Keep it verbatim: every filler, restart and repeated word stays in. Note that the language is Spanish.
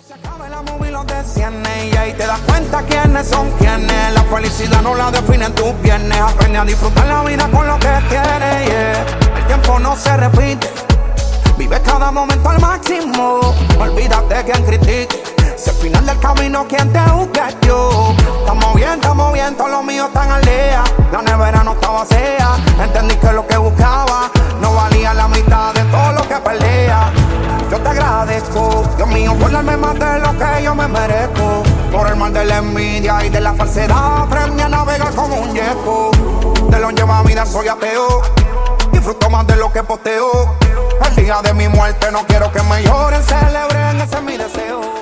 Se acaba la movie, los desciende y ahí te das cuenta quiénes son quienes. La felicidad no la definen tus viernes. Aprende a disfrutar la vida con lo que tienes, yeah. El tiempo no se repite, vive cada momento al máximo. Olvídate de quien critique, si al final del camino quien te busque yo. Estamos bien, estamos bien, todos los míos están al día. La nevera no estaba vacía, entendí que lo que buscaba no valía la mitad de todo lo que perdía. Yo te agradezco, Dios mío, por darme más de lo que yo me merezco. Por el mal de la envidia y de la falsedad, aprendí a navegar como un yeco. De lo lleva vida soy ateo, disfruto más de lo que posteo. El día de mi muerte no quiero que me lloren, celebren, ese es mi deseo.